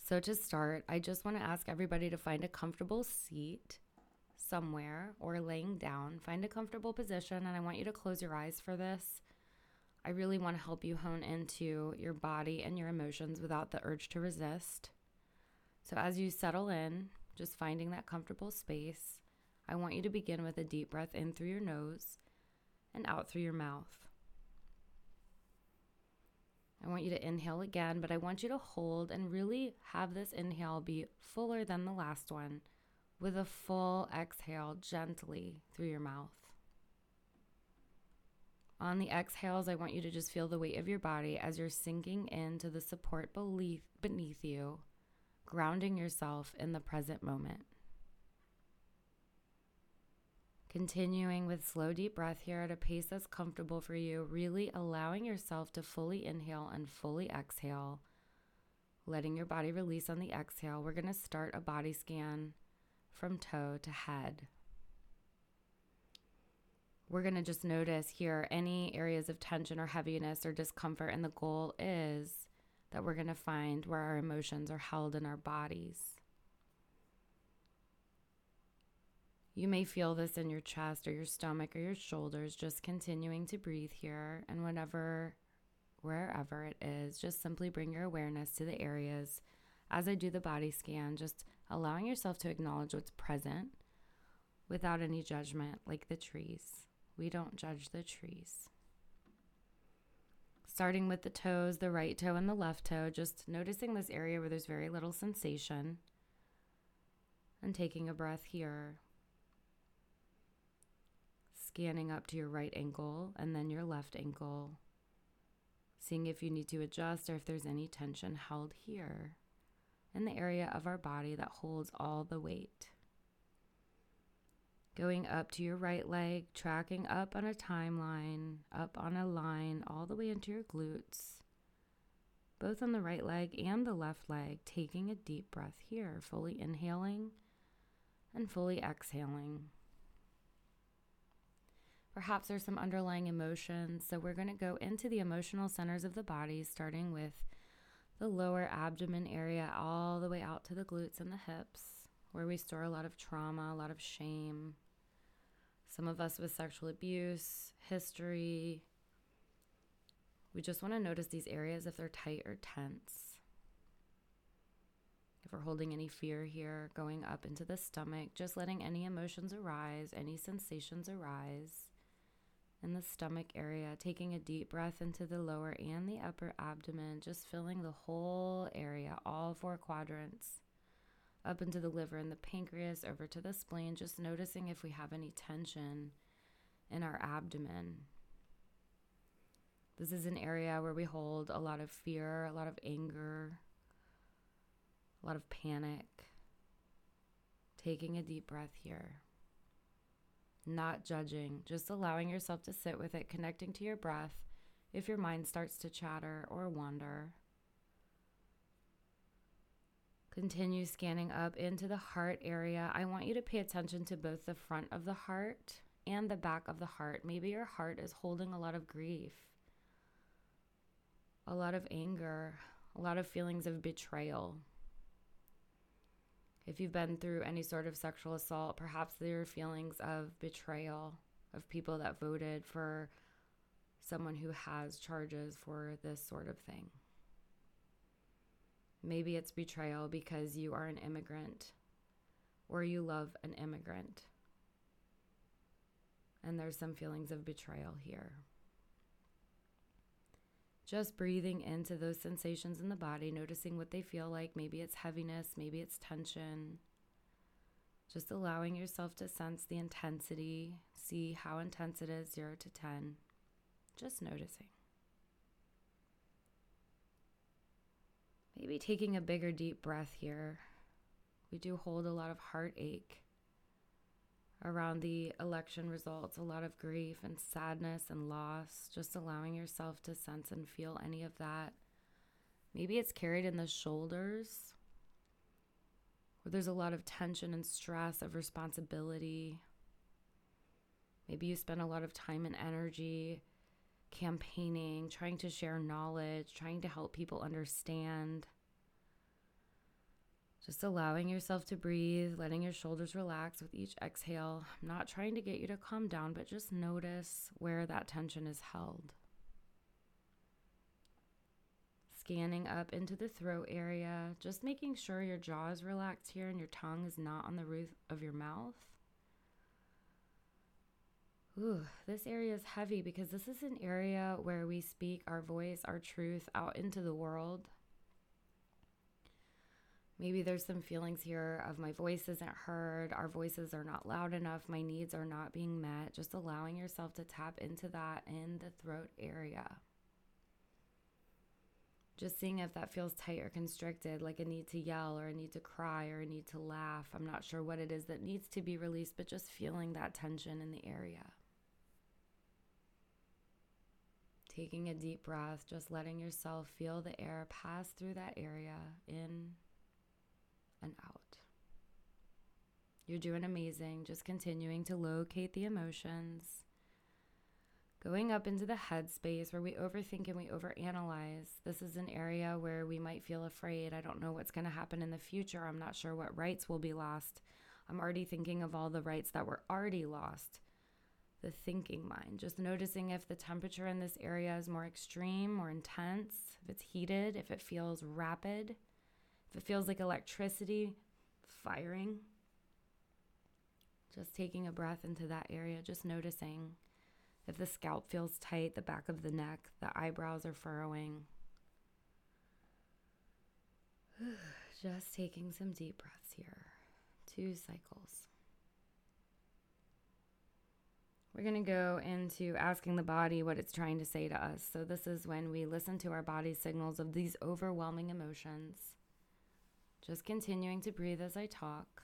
So to start, I just want to ask everybody to find a comfortable seat somewhere or laying down. Find a comfortable position, and I want you to close your eyes for this. I really want to help you hone into your body and your emotions without the urge to resist. So as you settle in, just finding that comfortable space, I want you to begin with a deep breath in through your nose and out through your mouth. I want you to inhale again, but I want you to hold and really have this inhale be fuller than the last one with a full exhale gently through your mouth. On the exhales, I want you to just feel the weight of your body as you're sinking into the support beneath you, grounding yourself in the present moment. Continuing with slow, deep breath here at a pace that's comfortable for you, really allowing yourself to fully inhale and fully exhale, letting your body release on the exhale. We're going to start a body scan from toe to head. We're going to just notice here any areas of tension or heaviness or discomfort, and the goal is that we're going to find where our emotions are held in our bodies. You may feel this in your chest or your stomach or your shoulders, just continuing to breathe here, and wherever it is, just simply bring your awareness to the areas. As I do the body scan, just allowing yourself to acknowledge what's present without any judgment, like the trees. We don't judge the trees. Starting with the toes, the right toe and the left toe, just noticing this area where there's very little sensation, and taking a breath here. Scanning up to your right ankle and then your left ankle, seeing if you need to adjust or if there's any tension held here in the area of our body that holds all the weight. Going up to your right leg, tracking up on a timeline, up on a line, all the way into your glutes, both on the right leg and the left leg, taking a deep breath here, fully inhaling and fully exhaling. Perhaps there's some underlying emotions, so we're going to go into the emotional centers of the body, starting with the lower abdomen area all the way out to the glutes and the hips, where we store a lot of trauma, a lot of shame. Some of us with sexual abuse, history. We just want to notice these areas if they're tight or tense. If we're holding any fear here, going up into the stomach, just letting any emotions arise, any sensations arise in the stomach area, taking a deep breath into the lower and the upper abdomen, just filling the whole area, all four quadrants, up into the liver and the pancreas, over to the spleen, just noticing if we have any tension in our abdomen. This is an area where we hold a lot of fear, a lot of anger, a lot of panic. Taking a deep breath here. Not judging, just allowing yourself to sit with it, connecting to your breath if your mind starts to chatter or wander. Continue scanning up into the heart area. I want you to pay attention to both the front of the heart and the back of the heart. Maybe your heart is holding a lot of grief, a lot of anger, a lot of feelings of betrayal. If you've been through any sort of sexual assault, perhaps there are feelings of betrayal, of people that voted for someone who has charges for this sort of thing. Maybe it's betrayal because you are an immigrant or you love an immigrant. And there's some feelings of betrayal here. Just breathing into those sensations in the body, noticing what they feel like. Maybe it's heaviness, maybe it's tension. Just allowing yourself to sense the intensity, see how intense it is, 0 to 10. Just noticing. Maybe taking a bigger deep breath here. We do hold a lot of heartache around the election results, a lot of grief and sadness and loss, just allowing yourself to sense and feel any of that. Maybe it's carried in the shoulders, where there's a lot of tension and stress of responsibility. Maybe you spend a lot of time and energy campaigning, trying to share knowledge, trying to help people understand. Just allowing yourself to breathe, letting your shoulders relax with each exhale. I'm not trying to get you to calm down, but just notice where that tension is held. Scanning up into the throat area, just making sure your jaw is relaxed here and your tongue is not on the roof of your mouth. Ooh, this area is heavy because this is an area where we speak our voice, our truth out into the world. Maybe there's some feelings here of my voice isn't heard, our voices are not loud enough, my needs are not being met. Just allowing yourself to tap into that in the throat area. Just seeing if that feels tight or constricted, like a need to yell or a need to cry or a need to laugh. I'm not sure what it is that needs to be released, but just feeling that tension in the area. Taking a deep breath, just letting yourself feel the air pass through that area, in and out. You're doing amazing. Just continuing to locate the emotions. Going up into the head space where we overthink and we overanalyze. This is an area where we might feel afraid. I don't know what's going to happen in the future. I'm not sure what rights will be lost. I'm already thinking of all the rights that were already lost. The thinking mind. Just noticing if the temperature in this area is more extreme, more intense, if it's heated, if it feels rapid, if it feels like electricity firing. Just taking a breath into that area, just noticing if the scalp feels tight, the back of the neck, the eyebrows are furrowing. Just taking some deep breaths here. 2 cycles. We're going to go into asking the body what it's trying to say to us. So this is when we listen to our body's signals of these overwhelming emotions. Just continuing to breathe as I talk.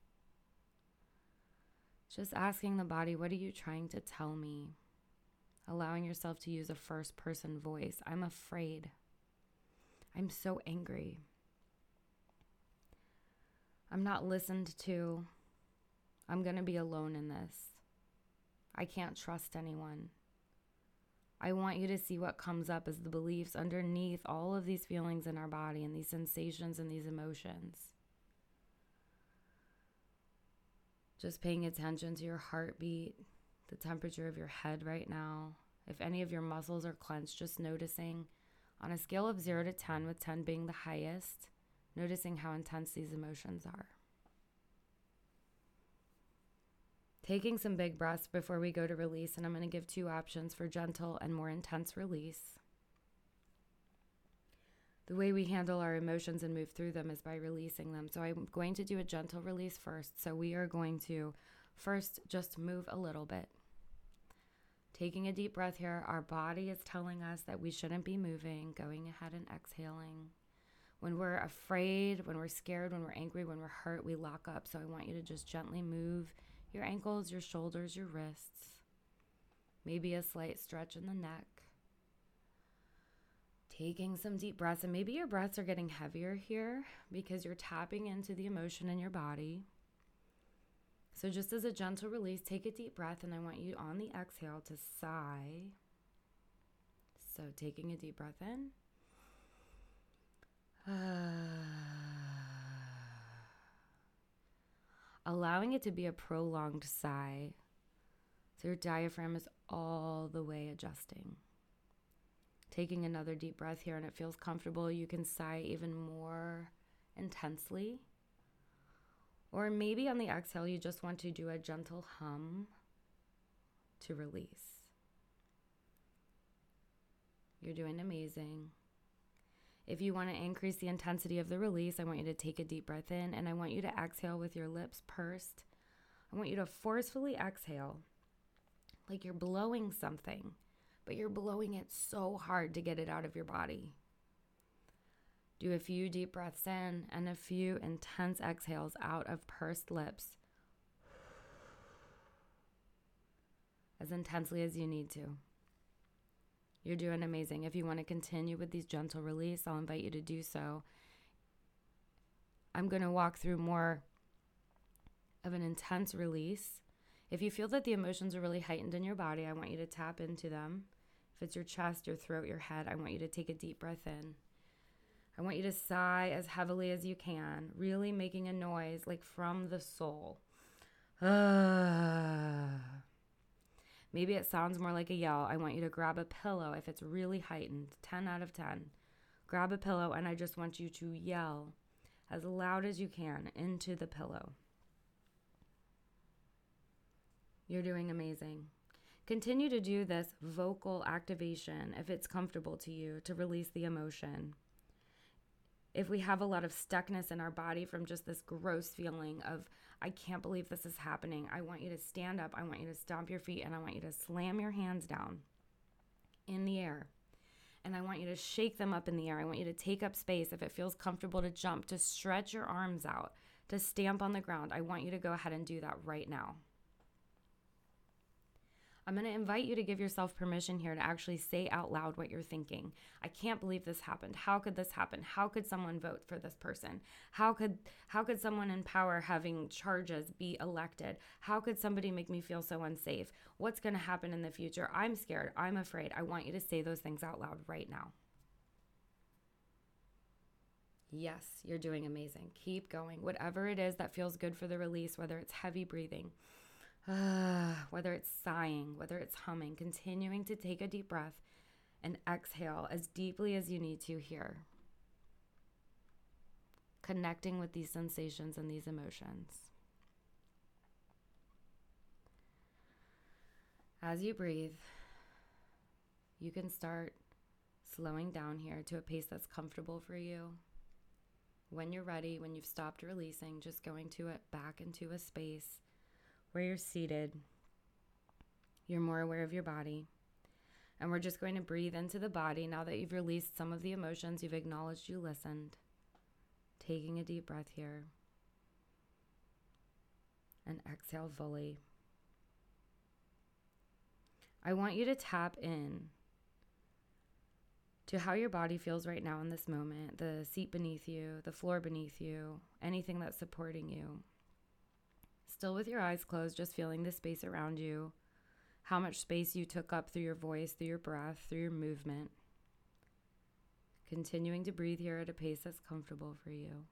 Just asking the body, what are you trying to tell me? Allowing yourself to use a first-person voice. I'm afraid. I'm so angry. I'm not listened to. I'm going to be alone in this. I can't trust anyone. I want you to see what comes up as the beliefs underneath all of these feelings in our body and these sensations and these emotions. Just paying attention to your heartbeat, the temperature of your head right now. If any of your muscles are clenched, just noticing on a scale of 0 to 10, with 10 being the highest, noticing how intense these emotions are. Taking some big breaths before we go to release, and I'm going to give 2 options for gentle and more intense release. The way we handle our emotions and move through them is by releasing them. So I'm going to do a gentle release first. So we are going to first just move a little bit. Taking a deep breath here, our body is telling us that we shouldn't be moving, going ahead and exhaling. When we're afraid, when we're scared, when we're angry, when we're hurt, we lock up. So I want you to just gently move your ankles, your shoulders, your wrists. Maybe a slight stretch in the neck. Taking some deep breaths, and maybe your breaths are getting heavier here because you're tapping into the emotion in your body. So just as a gentle release, take a deep breath, and I want you on the exhale to sigh. So taking a deep breath in. Allowing it to be a prolonged sigh. So your diaphragm is all the way adjusting. Taking another deep breath here, and it feels comfortable. You can sigh even more intensely. Or maybe on the exhale, you just want to do a gentle hum to release. You're doing amazing. If you want to increase the intensity of the release, I want you to take a deep breath in, and I want you to exhale with your lips pursed. I want you to forcefully exhale like you're blowing something, but you're blowing it so hard to get it out of your body. Do a few deep breaths in and a few intense exhales out of pursed lips. As intensely as you need to. You're doing amazing. If you want to continue with these gentle release, I'll invite you to do so. I'm going to walk through more of an intense release. If you feel that the emotions are really heightened in your body, I want you to tap into them. If it's your chest, your throat, your head, I want you to take a deep breath in. I want you to sigh as heavily as you can, really making a noise like from the soul. Maybe it sounds more like a yell. I want you to grab a pillow if it's really heightened, 10 out of 10. Grab a pillow and I just want you to yell as loud as you can into the pillow. You're doing amazing. Continue to do this vocal activation if it's comfortable to you to release the emotion. If we have a lot of stuckness in our body from just this gross feeling of, I can't believe this is happening, I want you to stand up, I want you to stomp your feet, and I want you to slam your hands down in the air. And I want you to shake them up in the air. I want you to take up space. If it feels comfortable to jump, to stretch your arms out, to stamp on the ground, I want you to go ahead and do that right now. I'm going to invite you to give yourself permission here to actually say out loud what you're thinking. I can't believe this happened. How could this happen? How could someone vote for this person? How could someone in power having charges be elected? How could somebody make me feel so unsafe? What's going to happen in the future? I'm scared. I'm afraid. I want you to say those things out loud right now. Yes, you're doing amazing. Keep going. Whatever it is that feels good for the release, whether it's heavy breathing, whether it's sighing, whether it's humming, continuing to take a deep breath and exhale as deeply as you need to here. Connecting with these sensations and these emotions. As you breathe, you can start slowing down here to a pace that's comfortable for you. When you're ready, when you've stopped releasing, just going to it back into a space where you're seated, you're more aware of your body. And we're just going to breathe into the body now that you've released some of the emotions, you've acknowledged you listened. Taking a deep breath here. And exhale fully. I want you to tap in to how your body feels right now in this moment, the seat beneath you, the floor beneath you, anything that's supporting you. Still with your eyes closed, just feeling the space around you, how much space you took up through your voice, through your breath, through your movement. Continuing to breathe here at a pace that's comfortable for you.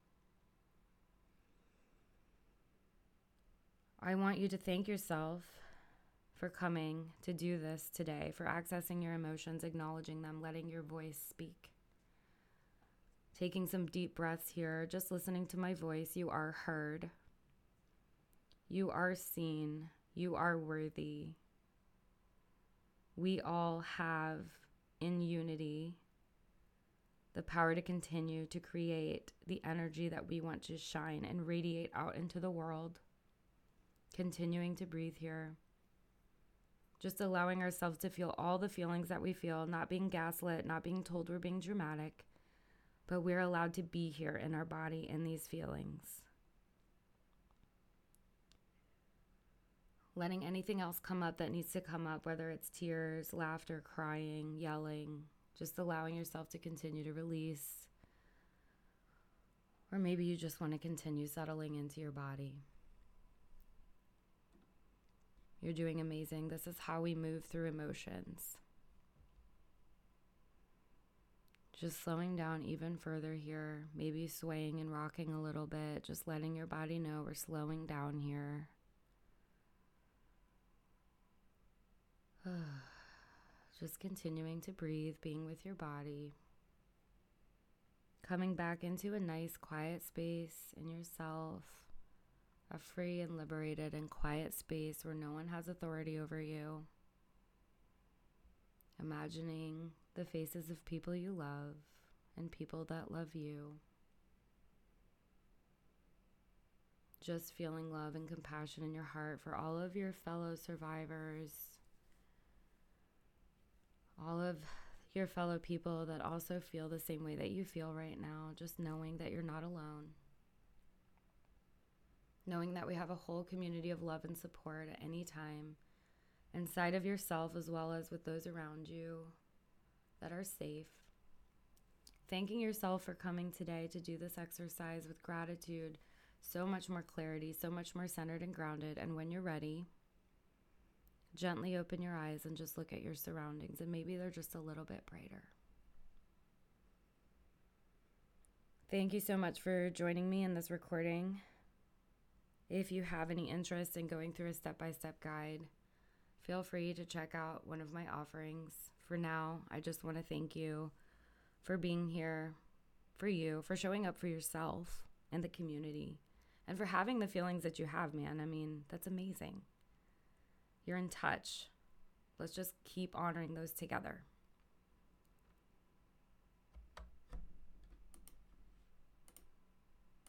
I want you to thank yourself for coming to do this today, for accessing your emotions, acknowledging them, letting your voice speak. Taking some deep breaths here, just listening to my voice. You are heard. You are seen. You are worthy. We all have, in unity, the power to continue to create the energy that we want to shine and radiate out into the world. Continuing to breathe here. Just allowing ourselves to feel all the feelings that we feel, not being gaslit, not being told we're being dramatic, but we're allowed to be here in our body in these feelings. Letting anything else come up that needs to come up, whether it's tears, laughter, crying, yelling, just allowing yourself to continue to release. Or maybe you just want to continue settling into your body. You're doing amazing. This is how we move through emotions. Just slowing down even further here, maybe swaying and rocking a little bit, just letting your body know we're slowing down here. Just continuing to breathe, being with your body. Coming back into a nice quiet space in yourself. A free and liberated and quiet space where no one has authority over you. Imagining the faces of people you love and people that love you. Just feeling love and compassion in your heart for all of your fellow survivors. All of your fellow people that also feel the same way that you feel right now. Just knowing that you're not alone. Knowing that we have a whole community of love and support at any time, inside of yourself as well as with those around you that are safe. Thanking yourself for coming today to do this exercise with gratitude, so much more clarity, so much more centered and grounded. And when you're ready, gently open your eyes and just look at your surroundings, and maybe they're just a little bit brighter. Thank you so much for joining me in this recording. If you have any interest in going through a step-by-step guide, feel free to check out one of my offerings. For now, I just want to thank you for being here, for you, for showing up for yourself and the community, and for having the feelings that you have, man. I mean, that's amazing. You're in touch. Let's just keep honoring those together.